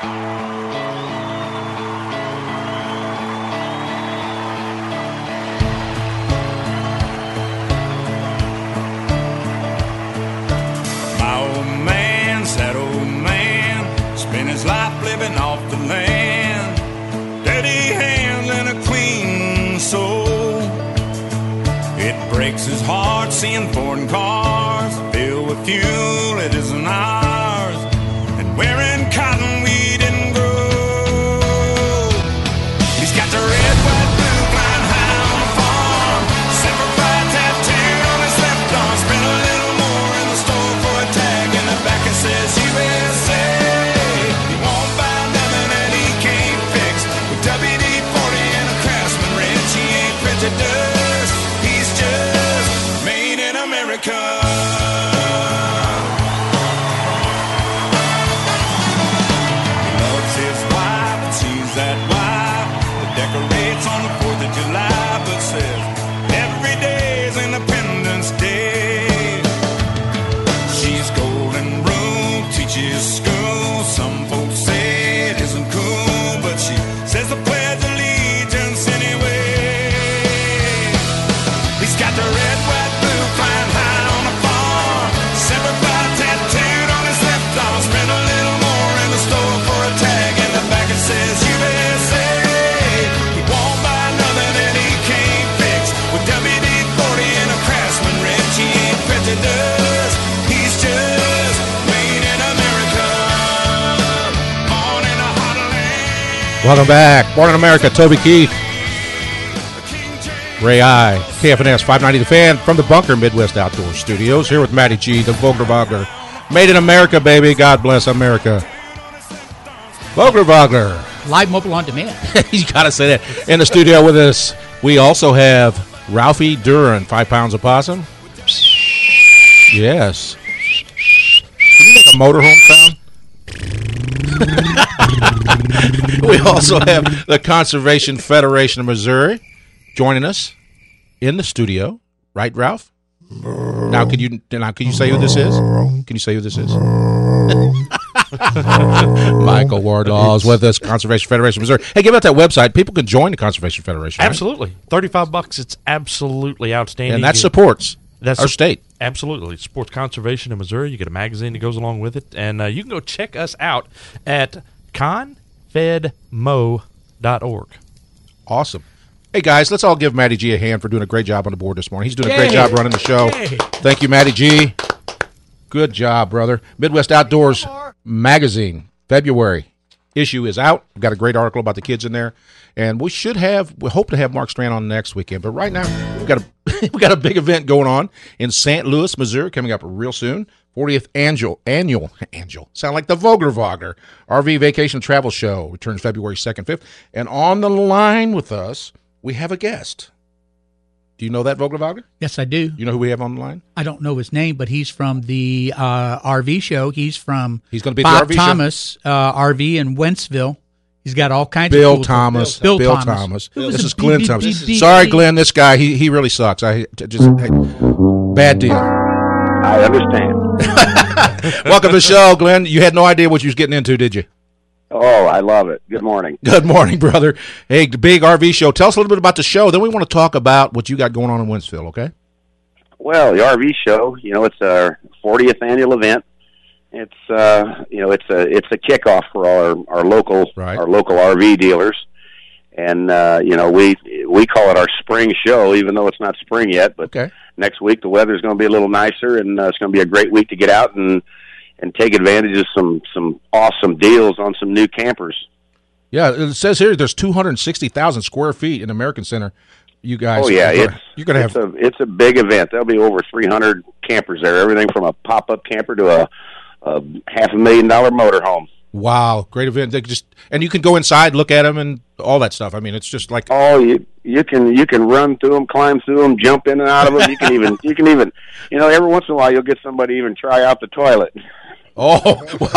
My old man, sad old man, spent his life living off the land. Dirty hands and a clean soul. It breaks his heart seeing foreign cars filled with fuel it isn't ours, and wearing cotton we didn't grow. He's got the red, white, blue flying high on the farm, Semper Fi tattooed on his left arm. Spent a little more in the store for a tag, in the back it says USA. He won't buy nothing that he can't fix. With WD-40 and a Craftsman wrench, he ain't prejudiced. He's just made in America. He loves his wife, and she's that wife that decorates on the 4th of July, but says every day's Independence Day. She's golden rule, teaches school. Some folks say it isn't cool, but she says the Pledge of Allegiance anyway. He's got the red, white, blue flying high on the farm, Semper Fi tattooed on his left arm. Spent a little more in the store for a tag, in the back it says USA. He won't buy nothing that he can't fix. With WD-40 and a Craftsman wrench, he ain't prejudiced. He's just made in America. Born in a heartland. Welcome back. Born in America, Toby Keith, Ray I, KFNS 590 The Fan from the Bunker Midwest Outdoor Studios. Here with Matty G, the Vogelvogler. Made in America, baby. God bless America. Vogelvogler. Live mobile on demand. You got to say that. In the studio with us, we also have Ralphie Duran, 5 pounds of possum. Yes. Can you make a motorhome sound? We also have the Conservation Federation of Missouri joining us in the studio, right, Ralph? Now, can you say who this is? Can you say who this is? Michael Wardlaw is with us, Conservation Federation of Missouri. Hey, give out that website. People can join the Conservation Federation. Right? Absolutely. $35. It's absolutely outstanding. And that supports our state. Absolutely. It supports conservation in Missouri. You get a magazine that goes along with it. And you can go check us out at confedmo.org. Awesome. Hey, guys, let's all give Matty G a hand for doing a great job on the board this morning. He's doing a great job running the show. Thank you, Matty G. Good job, brother. Midwest Outdoors Magazine, February issue is out. We've got a great article about the kids in there. And we hope to have Mark Strand on next weekend. But right now, we've got a big event going on in St. Louis, Missouri, coming up real soon. 40th annual, sound like the Vogelvogler RV Vacation Travel Show returns February 2nd, 5th. And on the line with us, we have a guest. Do you know that, Vogelvogler? Yes, I do. You know who we have on the line? I don't know his name, but he's from the RV show. He's going to be Bob the RV Thomas RV in Wentzville. He's got all kinds Bill of cool Thomas. Bill Thomas. This is Glenn Thomas. BBD. Sorry, Glenn. This guy, he really sucks. Bad deal. I understand. Welcome to the show, Glenn. You had no idea what you was getting into, did you? Oh, I love it. Good morning. Good morning, brother. Hey, the big RV show. Tell us a little bit about the show. Then we want to talk about what you got going on in Wentzville, okay? Well, the RV show, it's our 40th annual event. It's it's a kickoff for our local RV dealers, and we call it our spring show, even though it's not spring yet. But next week the weather's going to be a little nicer, and it's going to be a great week to get out and take advantage of some awesome deals on some new campers. Yeah, it says here there's 260,000 square feet in American Center. You guys, you're going to have it's a big event. There'll be over 300 campers there. Everything from a pop-up camper to a $500,000 motorhome. Wow, great event! And you can go inside, look at them, and all that stuff. I mean, it's just like you can run through them, climb through them, jump in and out of them. You can even every once in a while you'll get somebody even try out the toilet. Oh,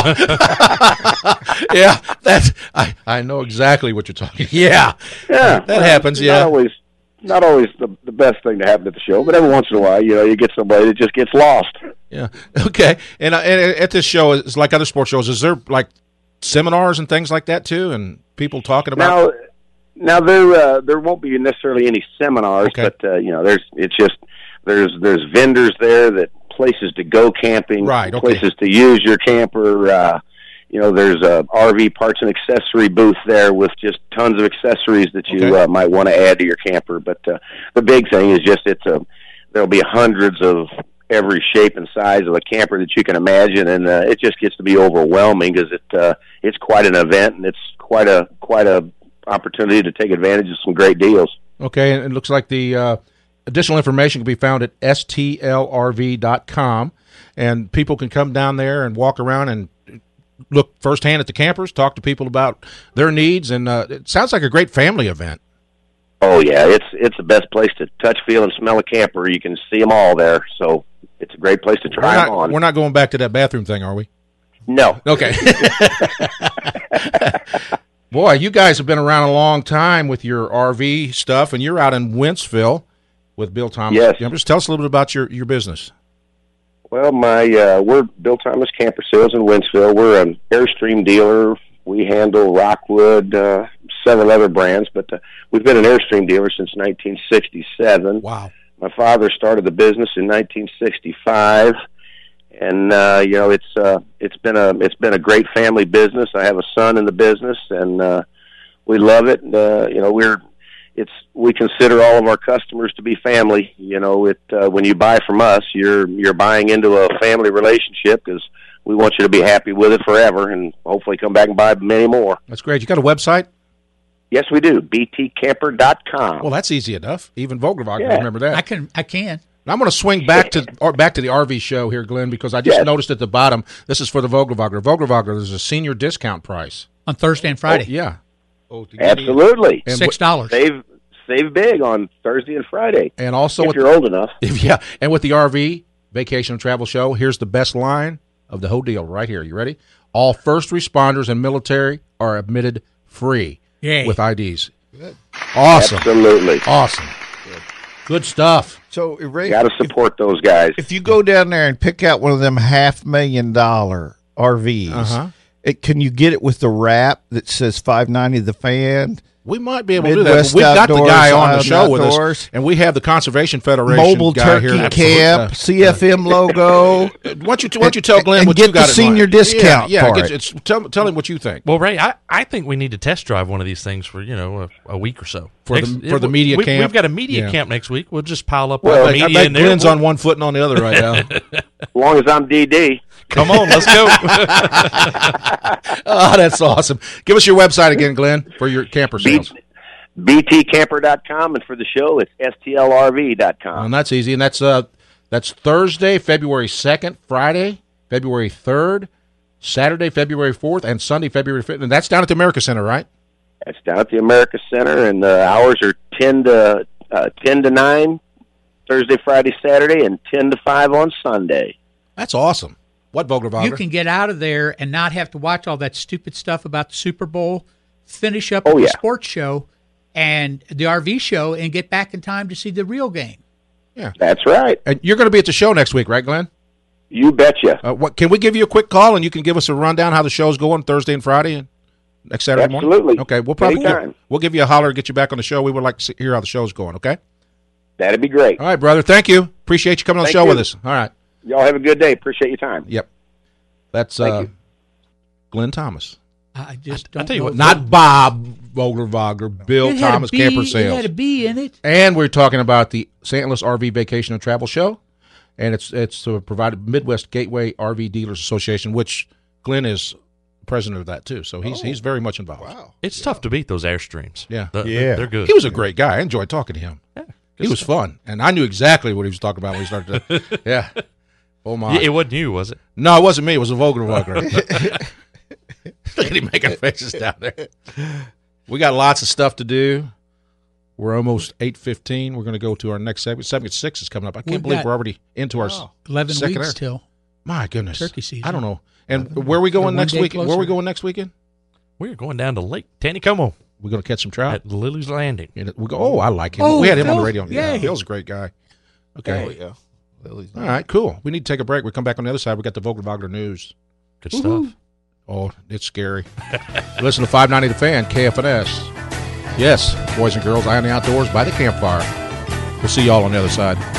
well, yeah, I know exactly what you're talking. Yeah, that happens. Yeah, not always the best thing to happen at the show, but every once in a while, you get somebody that just gets lost. Yeah. Okay. And at this show, it's like other sports shows. Is there like seminars and things like that too, and people talking about. Now there won't be necessarily any seminars, okay. but there's vendors there, that places to go camping, right? Okay. Places to use your camper. There's a RV parts and accessory booth there with just tons of accessories that you might want to add to your camper. But the big thing is just there'll be hundreds of every shape and size of a camper that you can imagine, and it just gets to be overwhelming because it's quite an event, and it's quite a opportunity to take advantage of some great deals. Okay, and it looks like the additional information can be found at stlrv.com, and people can come down there and walk around and look firsthand at the campers, talk to people about their needs, and it sounds like a great family event. Oh yeah, it's the best place to touch, feel, and smell a camper. You can see them all there, so it's a great place to try them on. We're not going back to that bathroom thing, are we? No. Okay. Boy, you guys have been around a long time with your RV stuff, and you're out in Wentzville with Bill Thomas. Yes. Just tell us a little bit about your business. Well, we're Bill Thomas Camper Sales in Wentzville. We're an Airstream dealer. We handle Rockwood, several other brands, but we've been an Airstream dealer since 1967. Wow. My father started the business in 1965, and it's been a great family business. I have a son in the business, and we love it. We consider all of our customers to be family. When you buy from us, you're buying into a family relationship, because we want you to be happy with it forever, and hopefully come back and buy many more. That's great. You got a website? Yes, we do. btcamper.com. Well, that's easy enough. Even Vogelwagen, remember that. I can. I'm going to swing back to the RV show here, Glenn, because I just noticed at the bottom, this is for the Vogelwagen. Vogelwagen, there's a senior discount price. On Thursday and Friday. Oh, yeah. Absolutely. $6. Save big on Thursday and Friday. And also, if you're old enough. Yeah. And with the RV Vacation and Travel Show, here's the best line of the whole deal right here. You ready? All first responders and military are admitted free with IDs. Good. Awesome. Absolutely. Awesome. Good stuff. So, Ray, got to support those guys. If you go down there and pick out one of them $500,000 RVs, can you get it with the wrap that says $590 the fan? We might be able to do that. But we've got the guy on the show with us, and we have the Conservation Federation mobile guy turkey here. camp, CFM logo. Why don't you tell Glenn and what get you got the senior discount? Yeah, for tell him what you think. Well, Ray, I think we need to test drive one of these things for a week or so for the media camp. We've got a media camp next week. We'll just pile up all the media I bet in there. Glenn's on one foot and on the other right now. As long as I'm DD. Come on, let's go. Oh, that's awesome. Give us your website again, Glenn, for your camper sales. btcamper.com, and for the show, it's stlrv.com. And that's easy. And that's Thursday, February 2nd, Friday, February 3rd, Saturday, February 4th, and Sunday, February 5th. And that's down at the America Center, right? That's down at the America Center, and the hours are 10 to 9, Thursday, Friday, Saturday, and 10 to 5 on Sunday. That's awesome. What, Vogelwagen? You can get out of there and not have to watch all that stupid stuff about the Super Bowl, finish up the sports show and the RV show, and get back in time to see the real game. Yeah, that's right. And you're going to be at the show next week, right, Glenn? You betcha. Can we give you a quick call, and you can give us a rundown how the show's going Thursday and Friday and next Saturday morning? Absolutely. Okay, we'll give you a holler, get you back on the show. We would like to hear how the show's going, okay? That'd be great. All right, brother. Thank you. Appreciate you coming on the show with us. All right. Y'all have a good day. Appreciate your time. Yep. That's Glenn Thomas. I just don't tell you know. what, Not Bob Vogelwagen, Bill Thomas Camper Sales. It had a B in it. And we're talking about the St. Louis RV Vacation and Travel Show, and it's provided Midwest Gateway RV Dealers Association, which Glenn is president of that too. So he's very much involved. Wow. It's tough to beat those Airstreams. Yeah. They're good. He was a great guy. I enjoyed talking to him. Yeah, he was fun, and I knew exactly what he was talking about when he started to. Yeah. Oh my! Yeah, it wasn't you, was it? No, it wasn't me. It was a Vogelwagen. Look at him making faces down there. We got lots of stuff to do. We're almost 8:15. We're going to go to our next segment. 7:06 is coming up. I can't believe we're already into our 11 second weeks till. My goodness, turkey season. I don't know. And where are we going next week? Where are we going next weekend? We're going down to Lake Taneycomo. We're going to catch some trout at Lily's Landing. And we go. Oh, I like him. Oh, we had him Phil, on the radio. yeah. Bill's a great guy. Okay. Yeah. Lily's All right, cool. We need to take a break. We come back on the other side. We got the Vogelwagen news. Good stuff. Oh, it's scary. Listen to 590 The Fan, KFNS. Yes, boys and girls, Eye on the Outdoors by the campfire. We'll see y'all on the other side.